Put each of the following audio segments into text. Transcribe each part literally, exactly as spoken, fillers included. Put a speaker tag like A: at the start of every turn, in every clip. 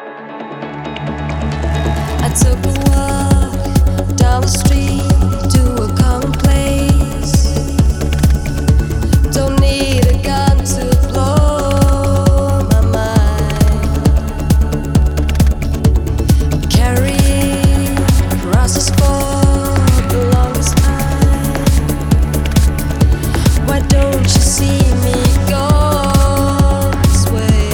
A: I took a walk down the street to a common place. Don't need a gun to blow my mind. Carrying crosses for the longest time. Why don't you see me go this way?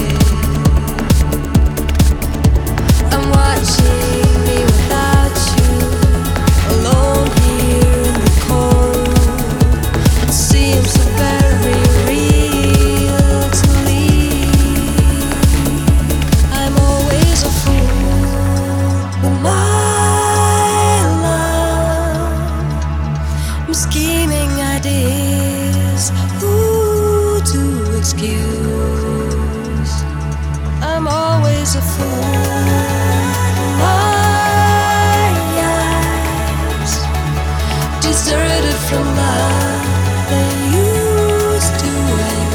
A: I'm watching. Scheming ideas, who to excuse? I'm always a fool. My eyes deserted from love they used to hang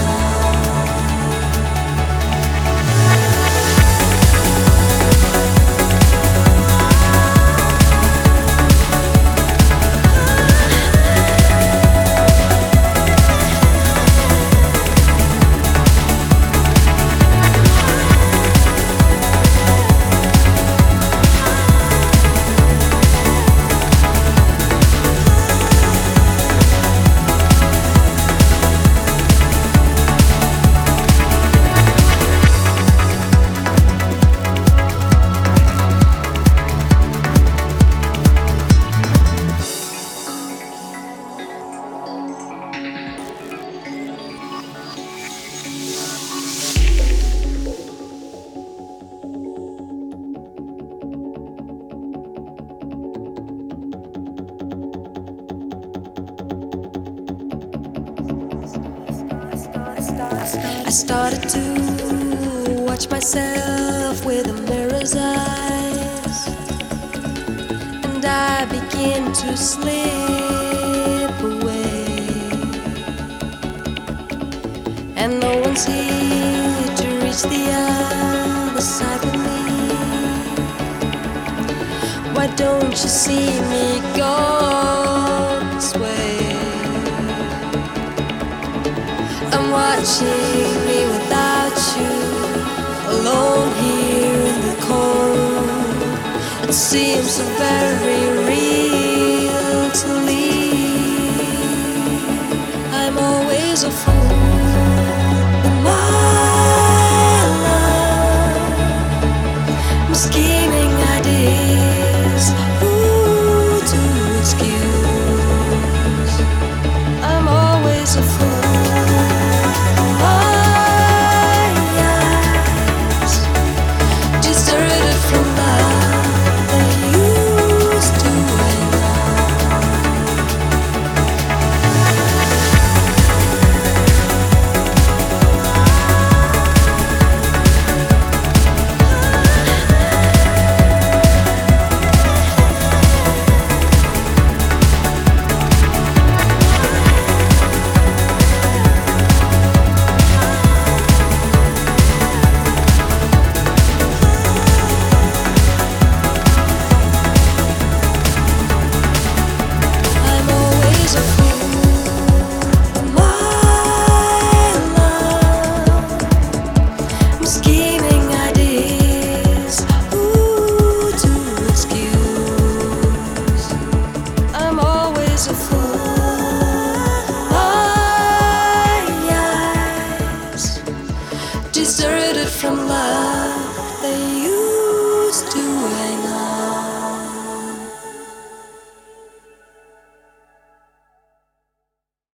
A: I started to watch myself with a mirror's eyes, and I begin to slip away, and no one's here to reach the other side with me. Why don't you see me go this way? I'm watching me without you, alone here in the cold. It seems so very real to leave. I'm always a fool in my love. I'm scheming ideas, who to excuse? I'm always a fool. Deserted from love.